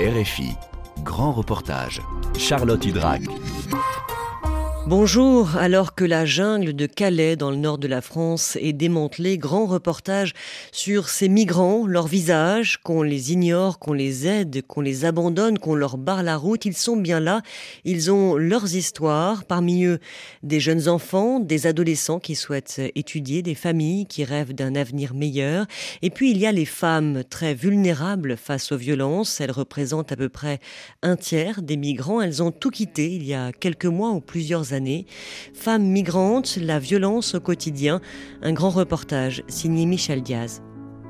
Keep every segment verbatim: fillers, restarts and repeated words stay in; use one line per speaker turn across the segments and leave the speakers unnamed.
R F I, grand reportage, Charlotte Hydrac.
Bonjour, alors que la jungle de Calais dans le nord de la France est démantelée, grand reportage sur ces migrants, leurs visages, qu'on les ignore, qu'on les aide, qu'on les abandonne, qu'on leur barre la route. Ils sont bien là, ils ont leurs histoires, parmi eux des jeunes enfants, des adolescents qui souhaitent étudier, des familles qui rêvent d'un avenir meilleur. Et puis il y a les femmes très vulnérables face aux violences, elles représentent à peu près un tiers des migrants, elles ont tout quitté il y a quelques mois ou plusieurs années. Femmes migrantes, la violence au quotidien, un grand reportage signé Michel Diaz.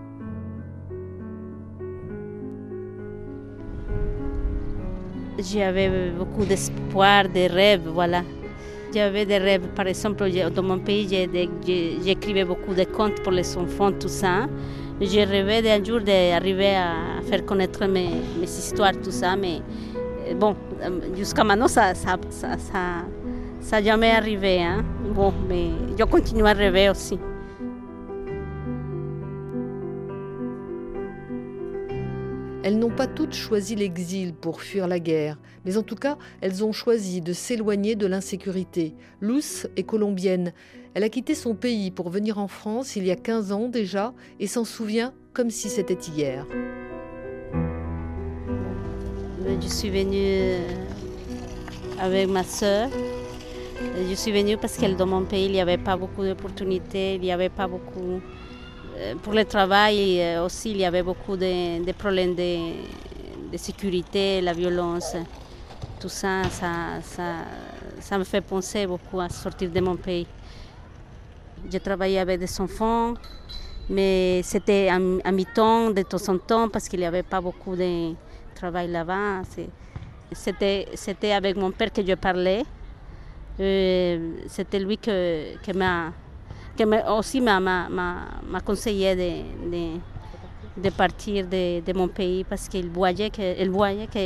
J'avais beaucoup d'espoir, des rêves, voilà. J'avais des rêves, par exemple, dans mon pays, j'écrivais beaucoup de contes pour les enfants, tout ça. Je rêvais d'un jour d'arriver à faire connaître mes, mes histoires, tout ça, mais bon, jusqu'à maintenant, ça ça, ça, ça, ça n'a jamais arrivé. Hein? Bon, mais je continue à rêver aussi.
Elles n'ont pas toutes choisi l'exil pour fuir la guerre, mais en tout cas, elles ont choisi de s'éloigner de l'insécurité. Luz est colombienne. Elle a quitté son pays pour venir en France il y a quinze ans déjà et s'en souvient comme si c'était hier.
Je suis venue avec ma sœur. Je suis venue parce que dans mon pays, il n'y avait pas beaucoup d'opportunités, il n'y avait pas beaucoup... Pour le travail aussi, il y avait beaucoup de, de problèmes de, de sécurité, la violence. Tout ça ça, ça, ça me fait penser beaucoup à sortir de mon pays. J'ai travaillé avec des enfants, mais c'était à, à mi-temps, de temps en temps, parce qu'il n'y avait pas beaucoup de travail là-bas. C'était, c'était avec mon père que je parlais. Euh, c'était lui que, que m'a... qui aussi m'a, m'a, m'a conseillé de, de, de partir de, de mon pays parce qu'il voyait que, il voyait que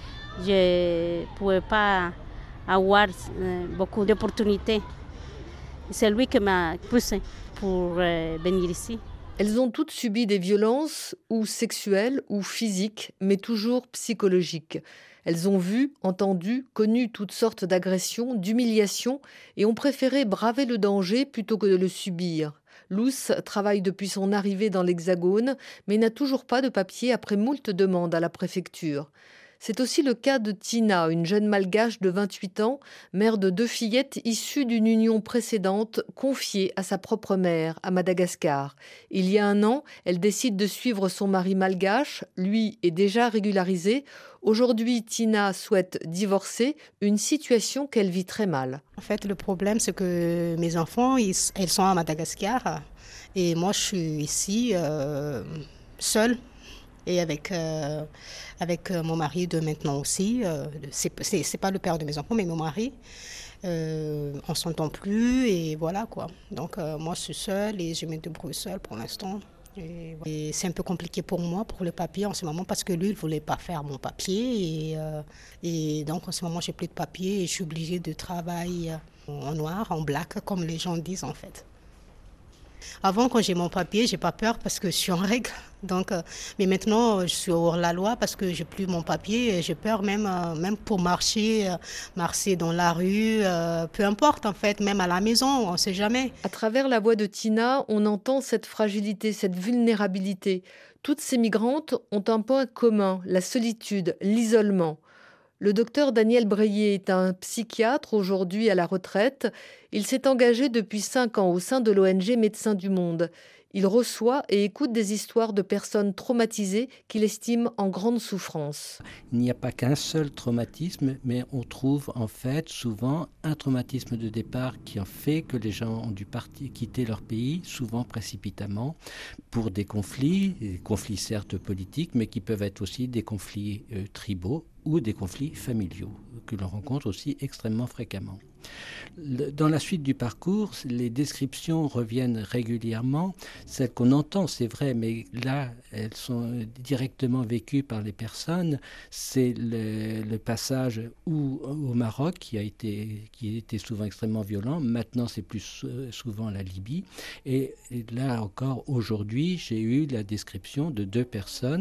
je ne pouvais pas avoir beaucoup d'opportunités. C'est lui qui m'a poussé pour venir ici.
Elles ont toutes subi des violences, ou sexuelles, ou physiques, mais toujours psychologiques. Elles ont vu, entendu, connu toutes sortes d'agressions, d'humiliations et ont préféré braver le danger plutôt que de le subir. Luz travaille depuis son arrivée dans l'Hexagone, mais n'a toujours pas de papier après moult demandes à la préfecture. C'est aussi le cas de Tina, une jeune malgache de vingt-huit ans, mère de deux fillettes issues d'une union précédente, confiée à sa propre mère, à Madagascar. Il y a un an, elle décide de suivre son mari malgache, lui est déjà régularisé. Aujourd'hui, Tina souhaite divorcer, une situation qu'elle vit très mal.
En fait, le problème, c'est que mes enfants, ils, elles sont à Madagascar et moi, je suis ici, euh, seule. Et avec, euh, avec mon mari de maintenant aussi, euh, c'est, c'est, c'est pas le père de mes enfants, mais mon mari, euh, on s'entend plus et voilà quoi. Donc euh, moi je suis seule et je me débrouille seule pour l'instant. Et, et c'est un peu compliqué pour moi pour le papier en ce moment parce que lui il voulait pas faire mon papier et, euh, et donc en ce moment j'ai plus de papier et je suis obligée de travailler en noir, en black comme les gens disent en fait. Avant, quand j'ai mon papier, j'ai pas peur parce que je suis en règle. Donc, euh, mais maintenant, je suis hors la loi parce que j'ai plus mon papier. Et j'ai peur même, euh, même pour marcher, euh, marcher dans la rue, euh, peu importe en fait, même à la maison, on ne sait jamais.
À travers la voix de Tina, on entend cette fragilité, cette vulnérabilité. Toutes ces migrantes ont un point commun, la solitude, l'isolement. Le docteur Daniel Breillet est un psychiatre aujourd'hui à la retraite. Il s'est engagé depuis cinq ans au sein de l'O N G Médecins du Monde. Il reçoit et écoute des histoires de personnes traumatisées qu'il estime en grande souffrance.
Il n'y a pas qu'un seul traumatisme, mais on trouve en fait souvent un traumatisme de départ qui en fait que les gens ont dû partir, quitter leur pays, souvent précipitamment, pour des conflits, des conflits certes politiques, mais qui peuvent être aussi des conflits euh, tribaux ou des conflits familiaux, que l'on rencontre aussi extrêmement fréquemment. Dans la suite du parcours, les descriptions reviennent régulièrement, celles qu'on entend, c'est vrai, mais là, elles sont directement vécues par les personnes. C'est le, le passage où, au Maroc, qui a été, qui était souvent extrêmement violent. Maintenant, c'est plus souvent la Libye. Et, et là encore, aujourd'hui, j'ai eu la description de deux personnes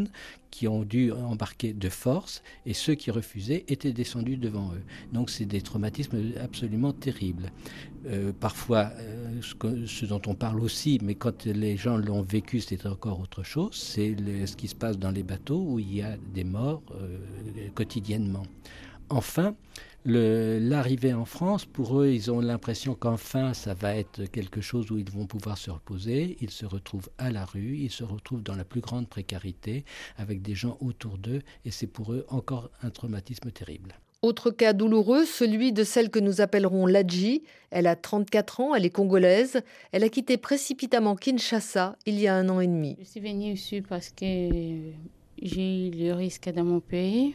qui ont dû embarquer de force et ceux qui refusaient étaient descendus devant eux. Donc c'est des traumatismes absolument terribles. Euh, parfois, euh, ce, ce dont on parle aussi, mais quand les gens l'ont vécu, c'est encore autre chose, c'est le, ce qui se passe dans les bateaux où il y a des morts euh, quotidiennement. Enfin, Le, l'arrivée en France, pour eux, ils ont l'impression qu'enfin, ça va être quelque chose où ils vont pouvoir se reposer. Ils se retrouvent à la rue, ils se retrouvent dans la plus grande précarité, avec des gens autour d'eux, et c'est pour eux encore un traumatisme terrible.
Autre cas douloureux, celui de celle que nous appellerons Ladji. Elle a trente-quatre ans, elle est congolaise. Elle a quitté précipitamment Kinshasa il y a un an et demi.
Je suis venue ici parce que j'ai eu le risque dans mon pays.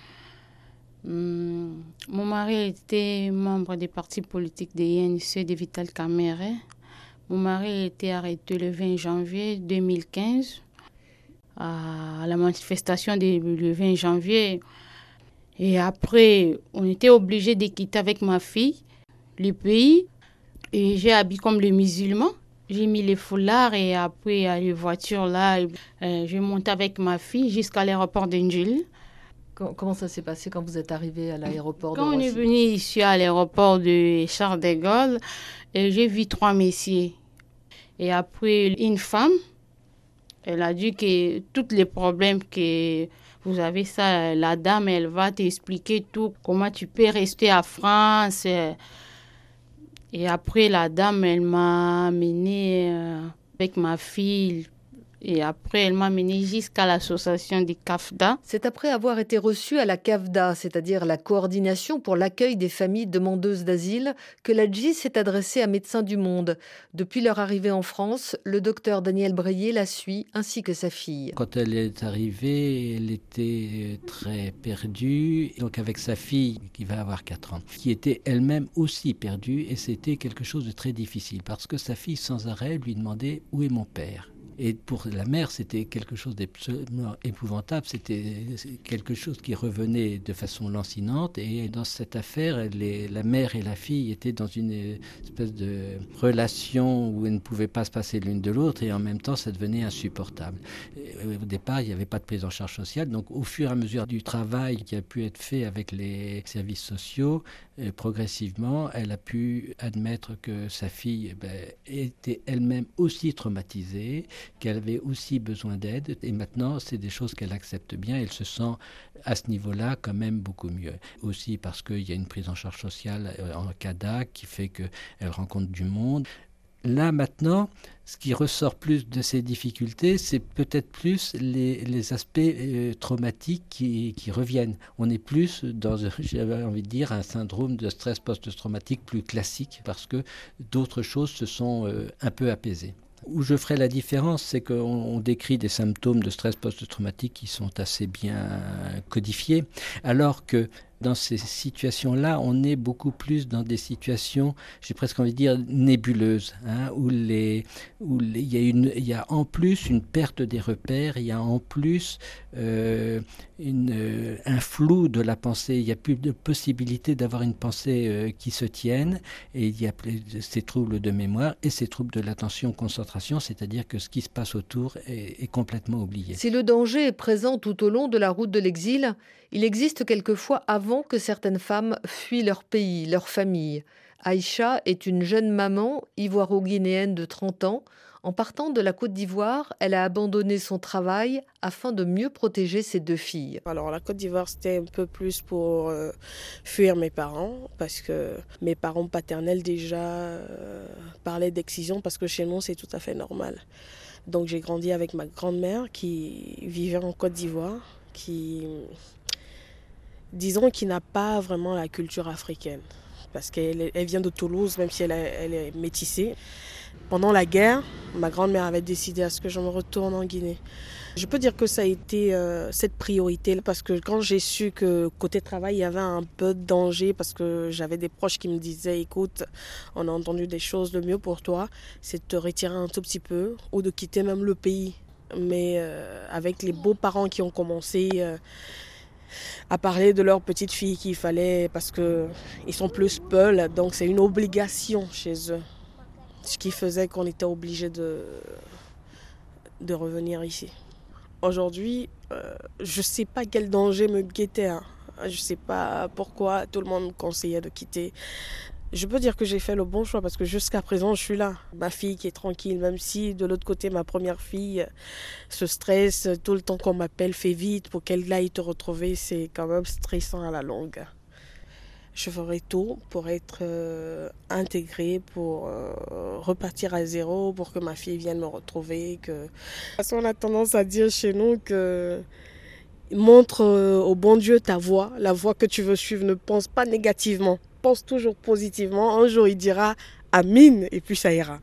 Hum, mon mari était membre des partis politiques de I N C de Vital Kamerhe. Mon mari a été arrêté le vingt janvier deux mille quinze à la manifestation du vingt janvier. Et après, on était obligés de quitter avec ma fille le pays. Et j'ai habillé comme les musulmans. J'ai mis les foulards et après, à les voitures là, euh, je montais avec ma fille jusqu'à l'aéroport d'Ndjili.
Comment ça s'est passé quand vous êtes arrivé à l'aéroport de
Quand
Roissy?
on est venu ici à l'aéroport de Charles de Gaulle, et j'ai vu trois messieurs. Et après, une femme, elle a dit que tous les problèmes que vous avez, ça, la dame, elle va t'expliquer tout, comment tu peux rester à France. Et après, la dame, elle m'a amenée avec ma fille. Et après, elle m'a menée jusqu'à l'association du C A F D A.
C'est après avoir été reçue à la C A F D A, c'est-à-dire la coordination pour l'accueil des familles demandeuses d'asile, que Ladji s'est adressée à Médecins du Monde. Depuis leur arrivée en France, le docteur Daniel Breillet la suit, ainsi que sa fille.
Quand elle est arrivée, elle était très perdue, donc avec sa fille, qui va avoir quatre ans, qui était elle-même aussi perdue, et c'était quelque chose de très difficile, parce que sa fille, sans arrêt, lui demandait « Où est mon père ?» Et pour la mère, c'était quelque chose d'absolument épouvantable. C'était quelque chose qui revenait de façon lancinante. Et dans cette affaire, les, la mère et la fille étaient dans une espèce de relation où elles ne pouvaient pas se passer l'une de l'autre. Et en même temps, ça devenait insupportable. Et au départ, il n'y avait pas de prise en charge sociale. Donc, au fur et à mesure du travail qui a pu être fait avec les services sociaux, euh, progressivement, elle a pu admettre que sa fille ben, était elle-même aussi traumatisée, qu'elle avait aussi besoin d'aide, et maintenant c'est des choses qu'elle accepte bien, elle se sent à ce niveau-là quand même beaucoup mieux. Aussi parce qu'il y a une prise en charge sociale en C A D A qui fait qu'elle rencontre du monde. Là maintenant, ce qui ressort plus de ces difficultés, c'est peut-être plus les, les aspects euh, traumatiques qui, qui reviennent. On est plus dans, j'avais envie de dire, un syndrome de stress post-traumatique plus classique parce que d'autres choses se sont euh, un peu apaisées. Où je ferai la différence, c'est qu'on on décrit des symptômes de stress post-traumatique qui sont assez bien codifiés, alors que dans ces situations-là, on est beaucoup plus dans des situations, j'ai presque envie de dire, nébuleuses, hein, où, les, où les, il, y a une, il y a en plus une perte des repères, il y a en plus euh, une, euh, un flou de la pensée, il n'y a plus de possibilité d'avoir une pensée euh, qui se tienne, et il y a ces troubles de mémoire et ces troubles de l'attention-concentration, c'est-à-dire que ce qui se passe autour est, est complètement oublié.
Si le danger est présent tout au long de la route de l'exil, il existe quelquefois avant que certaines femmes fuient leur pays, leur famille. Aïcha est une jeune maman ivoiro-guinéenne de trente ans. En partant de la Côte d'Ivoire, elle a abandonné son travail afin de mieux protéger ses deux filles.
Alors la Côte d'Ivoire, c'était un peu plus pour euh, fuir mes parents, parce que mes parents paternels déjà euh, parlaient d'excision, parce que chez nous, c'est tout à fait normal. Donc j'ai grandi avec ma grand-mère qui vivait en Côte d'Ivoire, qui... disons qu'il n'a pas vraiment la culture africaine, parce qu'elle elle vient de Toulouse, même si elle, a, elle est métissée. Pendant la guerre, ma grand-mère avait décidé à ce que je me retourne en Guinée. Je peux dire que ça a été euh, cette priorité, parce que quand j'ai su que côté travail, il y avait un peu de danger, parce que j'avais des proches qui me disaient « Écoute, on a entendu des choses, le mieux pour toi, c'est de te retirer un tout petit peu, ou de quitter même le pays. » Mais euh, avec les beaux-parents qui ont commencé... Euh, à parler de leur petite fille qu'il fallait, parce qu'ils sont plus peuls, donc c'est une obligation chez eux. Ce qui faisait qu'on était obligé de, de revenir ici. Aujourd'hui, Euh, je ne sais pas quel danger me guettait. Hein. Je ne sais pas pourquoi tout le monde me conseillait de quitter. Je peux dire que j'ai fait le bon choix parce que jusqu'à présent, je suis là. Ma fille qui est tranquille, même si de l'autre côté, ma première fille se stresse. Tout le temps qu'on m'appelle, fais vite pour qu'elle aille te retrouver. C'est quand même stressant à la longue. Je ferai tout pour être euh, intégrée, pour euh, repartir à zéro, pour que ma fille vienne me retrouver. Que... Parce qu'on a tendance à dire chez nous que montre euh, au bon Dieu ta voie, la voie que tu veux suivre. Ne pense pas négativement, pense toujours positivement. Un jour, il dira « Amin » et puis ça ira.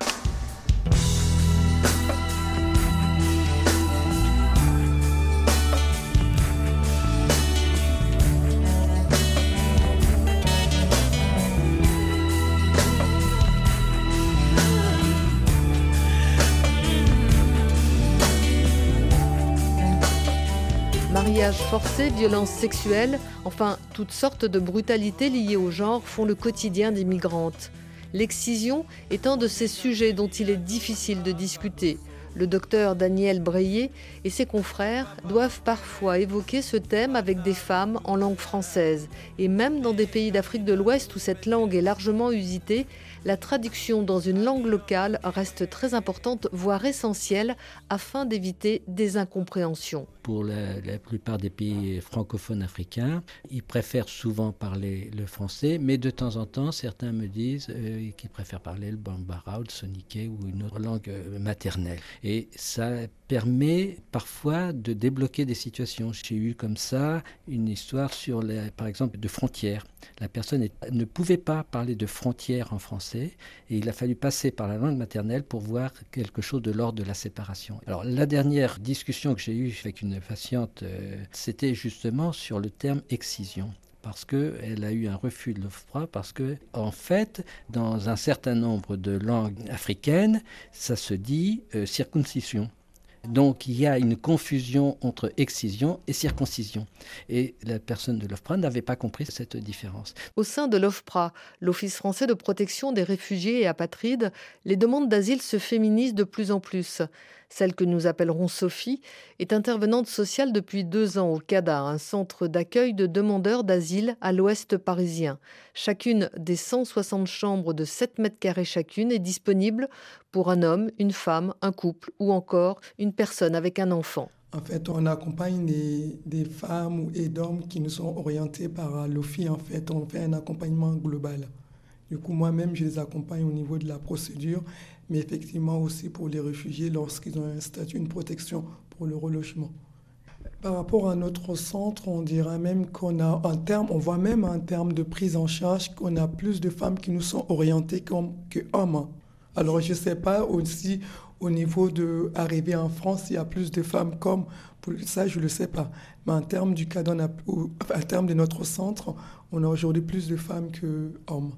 Mariage forcé, violences sexuelles, enfin toutes sortes de brutalités liées au genre font le quotidien des migrantes. L'excision est un de ces sujets dont il est difficile de discuter. Le docteur Daniel Breillet et ses confrères doivent parfois évoquer ce thème avec des femmes en langue française. Et même dans des pays d'Afrique de l'Ouest où cette langue est largement usitée, la traduction dans une langue locale reste très importante, voire essentielle, afin d'éviter des incompréhensions.
Pour la, la plupart des pays francophones africains, ils préfèrent souvent parler le français, mais de temps en temps, certains me disent euh, qu'ils préfèrent parler le bambara ou le soniké ou une autre langue euh, maternelle. Et ça permet parfois de débloquer des situations. J'ai eu comme ça une histoire sur, les, par exemple, de frontières. La personne est, ne pouvait pas parler de frontières en français et il a fallu passer par la langue maternelle pour voir quelque chose de l'ordre de la séparation. Alors la dernière discussion que j'ai eue avec une patiente, euh, c'était justement sur le terme excision. Parce qu'elle a eu un refus de l'OFPRA, parce que, en fait, dans un certain nombre de langues africaines, ça se dit euh, circoncision. Donc il y a une confusion entre excision et circoncision. Et la personne de l'OFPRA n'avait pas compris cette différence.
Au sein de l'OFPRA, l'Office français de protection des réfugiés et apatrides, les demandes d'asile se féminisent de plus en plus. Celle que nous appellerons Sophie est intervenante sociale depuis deux ans au CADA, un centre d'accueil de demandeurs d'asile à l'ouest parisien. Chacune des cent soixante chambres de sept mètres carrés chacune est disponible pour un homme, une femme, un couple ou encore une personne avec un enfant.
En fait, on accompagne des, des femmes et d'hommes qui nous sont orientés par l'O F I. En fait, on fait un accompagnement global. Du coup, moi-même, je les accompagne au niveau de la procédure, mais effectivement aussi pour les réfugiés lorsqu'ils ont un statut, une protection pour le relogement. Par rapport à notre centre, on dirait même qu'on a un terme, on voit même en termes de prise en charge qu'on a plus de femmes qui nous sont orientées comme que hommes. Alors, je ne sais pas aussi au niveau d'arriver en France, il y a plus de femmes comme, pour ça, je ne le sais pas. Mais en termes du cadre, en termes de notre centre, on a aujourd'hui plus de femmes qu'hommes.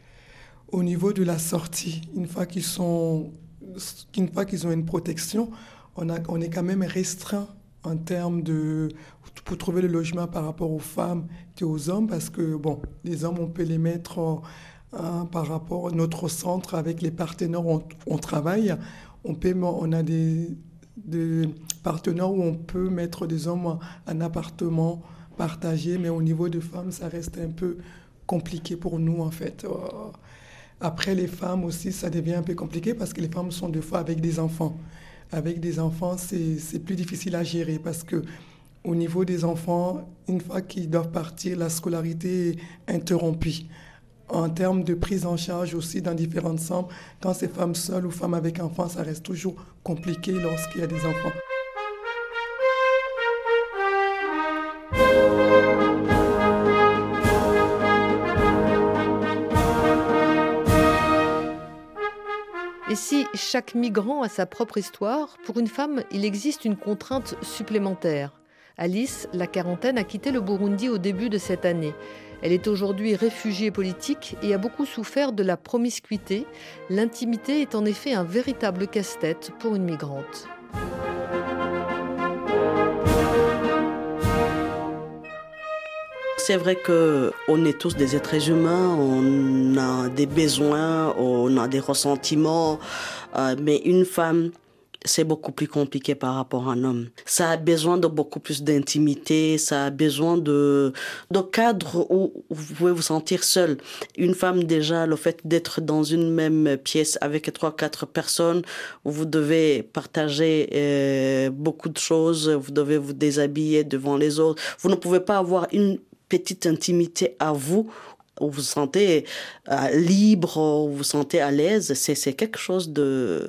Au niveau de la sortie, une fois qu'ils sont, une fois qu'ils ont une protection, on, a, on est quand même restreint en termes de, pour trouver le logement par rapport aux femmes qu'aux hommes, parce que bon, les hommes, on peut les mettre hein, par rapport à notre centre avec les partenaires où on, on travaille. On, peut, on a des, des partenaires où on peut mettre des hommes en, en appartement partagé, mais au niveau des femmes, ça reste un peu compliqué pour nous en fait. Après, les femmes aussi, ça devient un peu compliqué parce que les femmes sont des fois avec des enfants. Avec des enfants, c'est, c'est plus difficile à gérer parce qu'au niveau des enfants, une fois qu'ils doivent partir, la scolarité est interrompue. En termes de prise en charge aussi dans différentes chambres, quand c'est femmes seules ou femmes avec enfants, ça reste toujours compliqué lorsqu'il y a des enfants.
Et si chaque migrant a sa propre histoire, pour une femme, il existe une contrainte supplémentaire. Alice, la quarantaine, a quitté le Burundi au début de cette année. Elle est aujourd'hui réfugiée politique et a beaucoup souffert de la promiscuité. L'intimité est en effet un véritable casse-tête pour une migrante.
C'est vrai qu'on est tous des êtres humains, on a des besoins, on a des ressentiments, euh, mais une femme c'est beaucoup plus compliqué par rapport à un homme. Ça a besoin de beaucoup plus d'intimité, ça a besoin de, de cadre où vous pouvez vous sentir seul. Une femme, déjà, le fait d'être dans une même pièce avec trois, quatre personnes, où vous devez partager euh, beaucoup de choses, vous devez vous déshabiller devant les autres. Vous ne pouvez pas avoir une petite intimité à vous, où vous vous sentez euh, libre, où vous vous sentez à l'aise. C'est, c'est quelque chose de...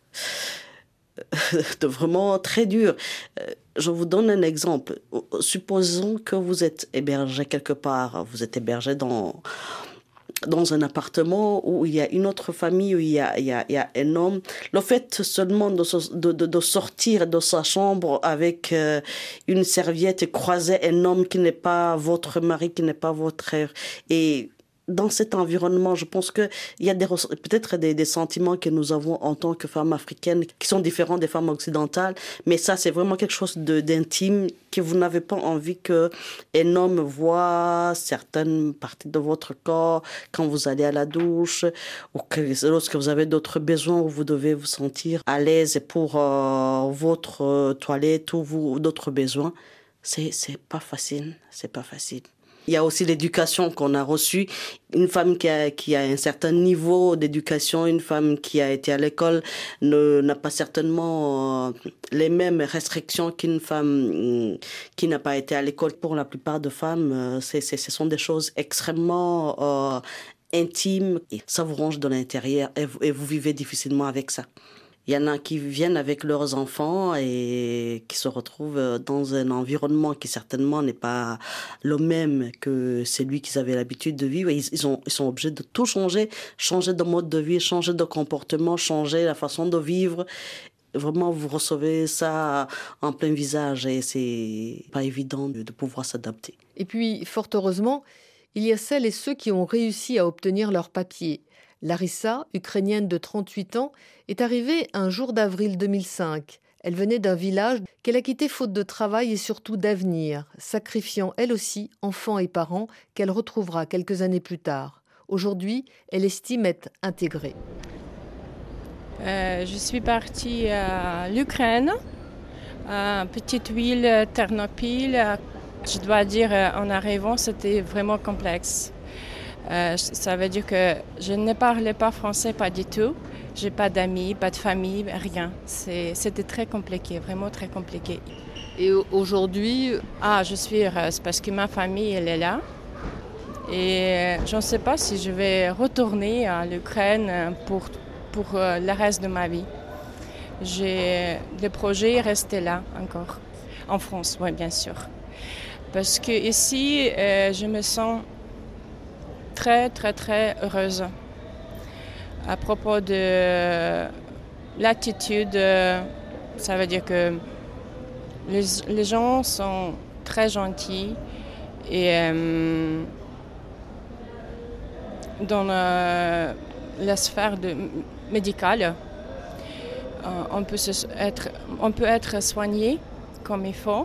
de vraiment très dur. Je vous donne un exemple. Supposons que vous êtes hébergé quelque part, vous êtes hébergé dans, dans un appartement où il y a une autre famille, où il y a, il y a, il y a un homme. Le fait seulement de, de, de sortir de sa chambre avec euh, une serviette et croiser un homme qui n'est pas votre mari, qui n'est pas votre frère, et dans cet environnement, je pense qu'il y a des, peut-être des, des sentiments que nous avons en tant que femmes africaines qui sont différents des femmes occidentales, mais ça, c'est vraiment quelque chose de, d'intime que vous n'avez pas envie qu'un homme voit certaines parties de votre corps quand vous allez à la douche ou que lorsque vous avez d'autres besoins où vous devez vous sentir à l'aise pour euh, votre euh, toilette ou vous, d'autres besoins. C'est, c'est pas facile, c'est pas facile. Il y a aussi l'éducation qu'on a reçue. Une femme qui a, qui a un certain niveau d'éducation, une femme qui a été à l'école ne, n'a pas certainement euh, les mêmes restrictions qu'une femme euh, qui n'a pas été à l'école. Pour la plupart de femmes, euh, c'est, c'est, ce sont des choses extrêmement euh, intimes. Et ça vous ronge de l'intérieur et vous, et vous vivez difficilement avec ça. Il y en a qui viennent avec leurs enfants et qui se retrouvent dans un environnement qui certainement n'est pas le même que celui qu'ils avaient l'habitude de vivre. Ils, ils, ont, ils sont obligés de tout changer, changer de mode de vie, changer de comportement, changer la façon de vivre. Vraiment, vous recevez ça en plein visage et c'est pas évident de, de pouvoir s'adapter.
Et puis, fort heureusement, il y a celles et ceux qui ont réussi à obtenir leurs papiers. Larissa, ukrainienne de trente-huit ans, est arrivée un jour d'avril deux mille cinq. Elle venait d'un village qu'elle a quitté faute de travail et surtout d'avenir, sacrifiant elle aussi enfants et parents qu'elle retrouvera quelques années plus tard. Aujourd'hui, elle estime être intégrée.
Euh, je suis partie à l'Ukraine, à petite ville Ternopil. Je dois dire, en arrivant, c'était vraiment complexe. Euh, ça veut dire que je ne parlais pas français, pas du tout. Je n'ai pas d'amis, pas de famille, rien. C'est, c'était très compliqué, vraiment très compliqué.
Et aujourd'hui?
Ah, je suis heureuse parce que ma famille, elle est là. Et je ne sais pas si je vais retourner à l'Ukraine pour, pour le reste de ma vie. J'ai le projet resté là encore, en France, oui, bien sûr. Parce que ici, euh, je me sens très, très, très heureuse. À propos de l'attitude, ça veut dire que les, les gens sont très gentils et euh, dans la, la sphère de, médicale, on peut, se, être, on peut être soigné comme il faut,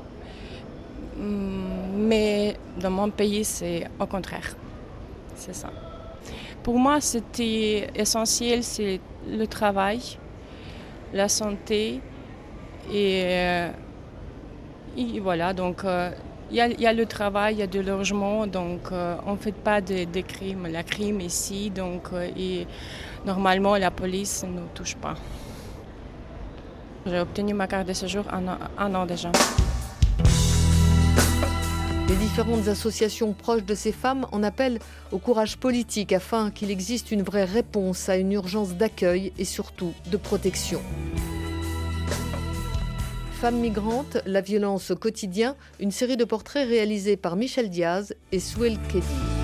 mais dans mon pays, c'est au contraire. C'est ça. Pour moi, c'était essentiel, c'est le travail, la santé et, euh, et voilà. Donc, il euh, y, y a le travail, il y a du logement, donc euh, on ne fait pas de, de crimes. La crime ici, donc euh, et normalement la police ne nous touche pas. J'ai obtenu ma carte de séjour un an, un an déjà.
Les différentes associations proches de ces femmes en appellent au courage politique afin qu'il existe une vraie réponse à une urgence d'accueil et surtout de protection. Femmes migrantes, la violence au quotidien, une série de portraits réalisés par Michel Diaz et Souel Kedi.